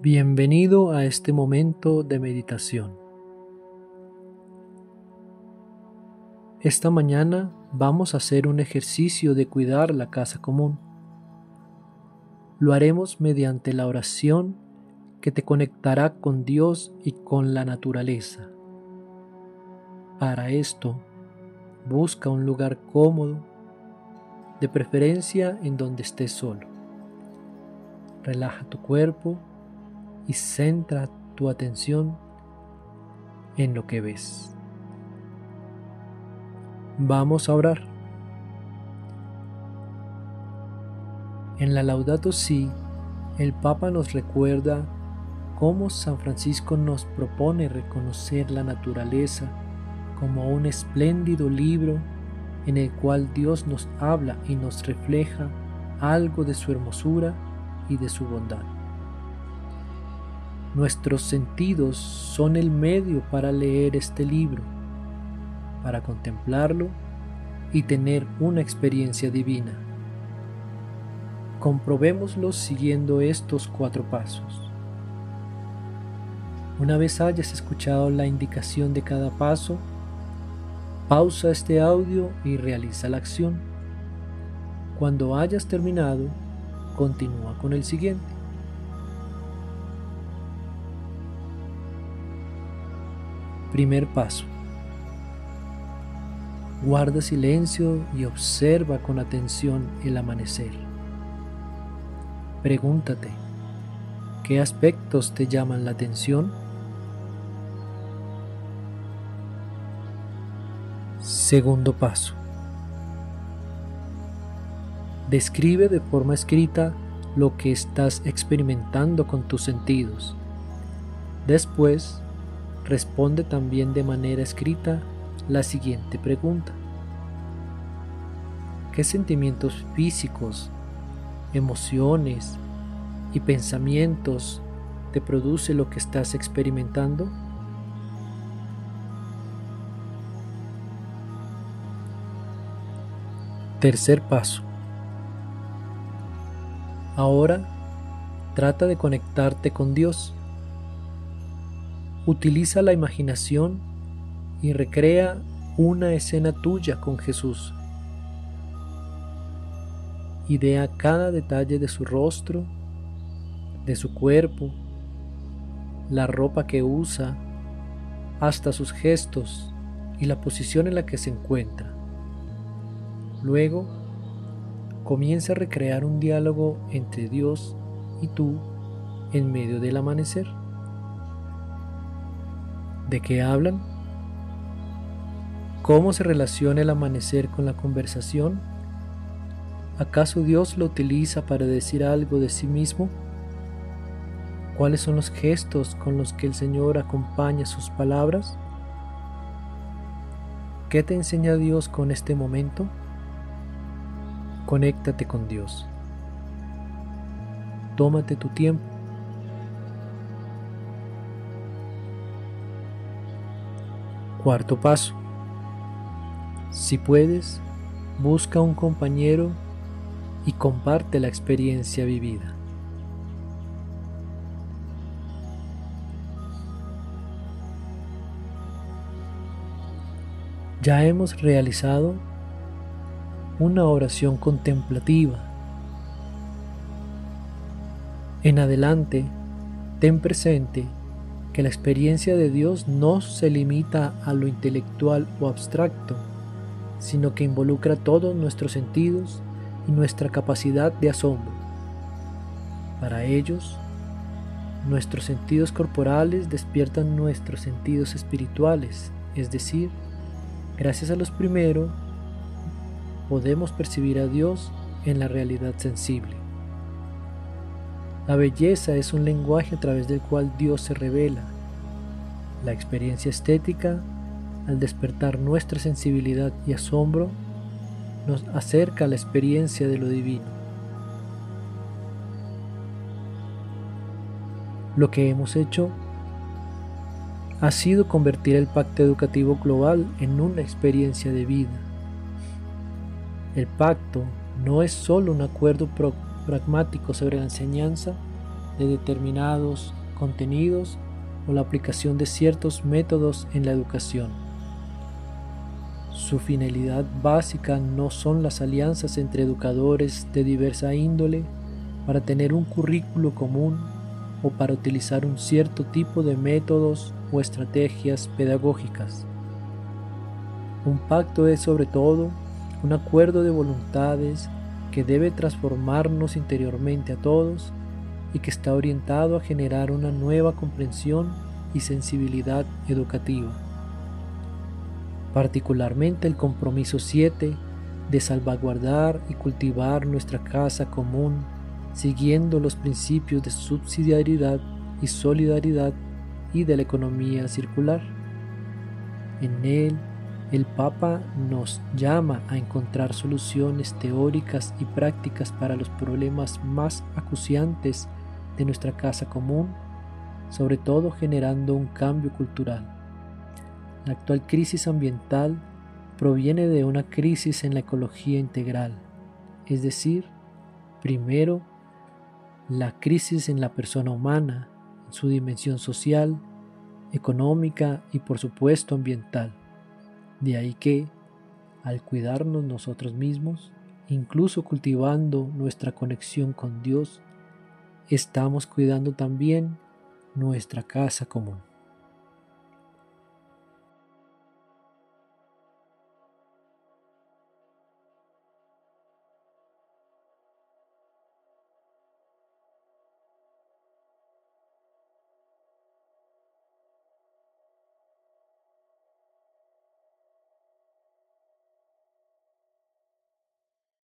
Bienvenido a este momento de meditación. Esta mañana vamos a hacer un ejercicio de cuidar la casa común. Lo haremos mediante la oración que te conectará con Dios y con la naturaleza. Para esto, busca un lugar cómodo, de preferencia en donde estés solo. Relaja tu cuerpo y centra tu atención en lo que ves. Vamos a orar. En la Laudato Si, el Papa nos recuerda cómo San Francisco nos propone reconocer la naturaleza como un espléndido libro en el cual Dios nos habla y nos refleja algo de su hermosura y de su bondad. Nuestros sentidos son el medio para leer este libro, para contemplarlo y tener una experiencia divina. Comprobémoslo siguiendo estos 4 pasos. Una vez hayas escuchado la indicación de cada paso, pausa este audio y realiza la acción. Cuando hayas terminado, continúa con el siguiente. Primer paso. Guarda silencio y observa con atención el amanecer. Pregúntate, ¿qué aspectos te llaman la atención? Segundo paso. Describe de forma escrita lo que estás experimentando con tus sentidos. Después, responde también de manera escrita la siguiente pregunta. ¿Qué sentimientos físicos, emociones y pensamientos te produce lo que estás experimentando? Tercer paso. Ahora trata de conectarte con Dios. Utiliza la imaginación y recrea una escena tuya con Jesús. Idea cada detalle de su rostro, de su cuerpo, la ropa que usa, hasta sus gestos y la posición en la que se encuentra. Luego, comienza a recrear un diálogo entre Dios y tú en medio del amanecer. ¿De qué hablan? ¿Cómo se relaciona el amanecer con la conversación? ¿Acaso Dios lo utiliza para decir algo de sí mismo? ¿Cuáles son los gestos con los que el Señor acompaña sus palabras? ¿Qué te enseña Dios con este momento? Conéctate con Dios. Tómate tu tiempo. Cuarto paso. Si puedes, busca un compañero y comparte la experiencia vivida. Ya hemos realizado una oración contemplativa. En adelante, ten presente que la experiencia de Dios no se limita a lo intelectual o abstracto, sino que involucra todos nuestros sentidos y nuestra capacidad de asombro. Para ellos, nuestros sentidos corporales despiertan nuestros sentidos espirituales, es decir, gracias a los primeros, podemos percibir a Dios en la realidad sensible. La belleza es un lenguaje a través del cual Dios se revela. La experiencia estética, al despertar nuestra sensibilidad y asombro, nos acerca a la experiencia de lo divino. Lo que hemos hecho ha sido convertir el Pacto Educativo Global en una experiencia de vida. El pacto no es solo un acuerdo pragmático sobre la enseñanza de determinados contenidos o la aplicación de ciertos métodos en la educación. Su finalidad básica no son las alianzas entre educadores de diversa índole para tener un currículo común o para utilizar un cierto tipo de métodos o estrategias pedagógicas. Un pacto es sobre todo un acuerdo de voluntades que debe transformarnos interiormente a todos y que está orientado a generar una nueva comprensión y sensibilidad educativa. Particularmente el compromiso 7 de salvaguardar y cultivar nuestra casa común siguiendo los principios de subsidiariedad y solidaridad y de la economía circular. En él, el Papa nos llama a encontrar soluciones teóricas y prácticas para los problemas más acuciantes de nuestra casa común, sobre todo generando un cambio cultural. La actual crisis ambiental proviene de una crisis en la ecología integral, es decir, primero, la crisis en la persona humana, en su dimensión social, económica y por supuesto ambiental. De ahí que, al cuidarnos nosotros mismos, incluso cultivando nuestra conexión con Dios, estamos cuidando también nuestra casa común.